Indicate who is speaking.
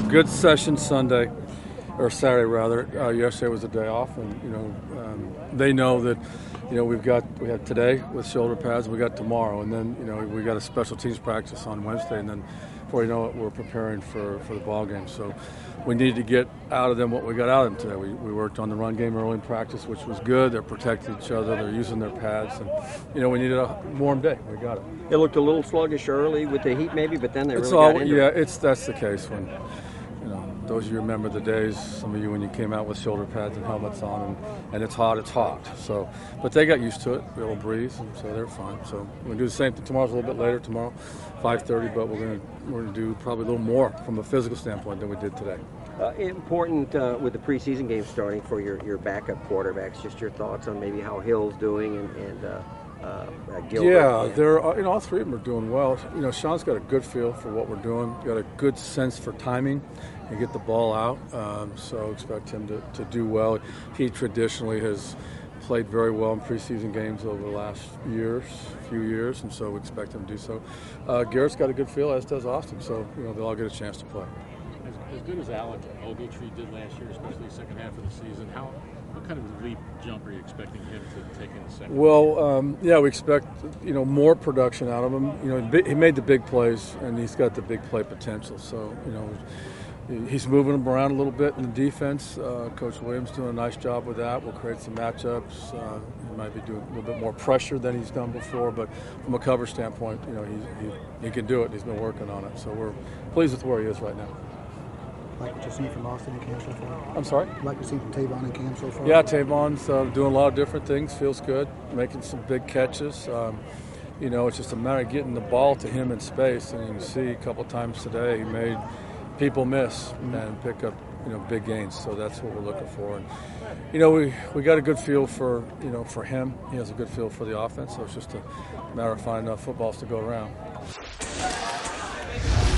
Speaker 1: good session Sunday, or Saturday rather. Yesterday was a day off, and they know that we have today with shoulder pads, we got tomorrow, and then we got a special teams practice on Wednesday, and then before you know it, we're preparing for the ball game. So we need to get out of them what we got out of them today. We worked on the run game early in practice, which was good. They're protecting each other. They're using their pads, and we needed a warm day. We got it.
Speaker 2: It looked a little sluggish early with the heat, maybe, but then they really got into it.
Speaker 1: That's the case when those of you remember the days, some of you, when you came out with shoulder pads and helmets on, and it's hot. So, but they got used to it. A little breeze, and so they're fine. So we're gonna do the same thing tomorrow's a little bit later. Tomorrow, 5:30, but we're gonna do probably a little more from a physical standpoint than we did today.
Speaker 2: Important with the preseason game starting for your backup quarterbacks. Just your thoughts on maybe how Hill's doing and Gilbert.
Speaker 1: Yeah, they're all three of them are doing well. Sean's got a good feel for what we're doing. Got a good sense for timing and get the ball out. So expect him to do well. He traditionally has played very well in preseason games over the last few years, and so we expect him to do so. Garrett's got a good feel, as does Austin. So they'll all get a chance to play.
Speaker 3: As good as Alec Ogletree did last year, especially the second half of the season, what kind of leap jump are you expecting him to take in the second?
Speaker 1: Well, we expect more production out of him. He made the big plays, and he's got the big play potential. So he's moving them around a little bit in the defense. Coach Williams doing a nice job with that. We'll create some matchups. He might be doing a little bit more pressure than he's done before, but from a cover standpoint, he can do it. He's been working on it, so we're pleased with where he is right now.
Speaker 4: Like what you've seen from Austin in camp so far?
Speaker 1: I'm sorry?
Speaker 4: Like what you've seen from Tavon in camp so far?
Speaker 1: Yeah, Tavon's doing a lot of different things. Feels good, making some big catches. It's just a matter of getting the ball to him in space. And you can see a couple times today he made people miss and pick up big gains. So that's what we're looking for. And we got a good feel for him. He has a good feel for the offense. So it's just a matter of finding enough footballs to go around.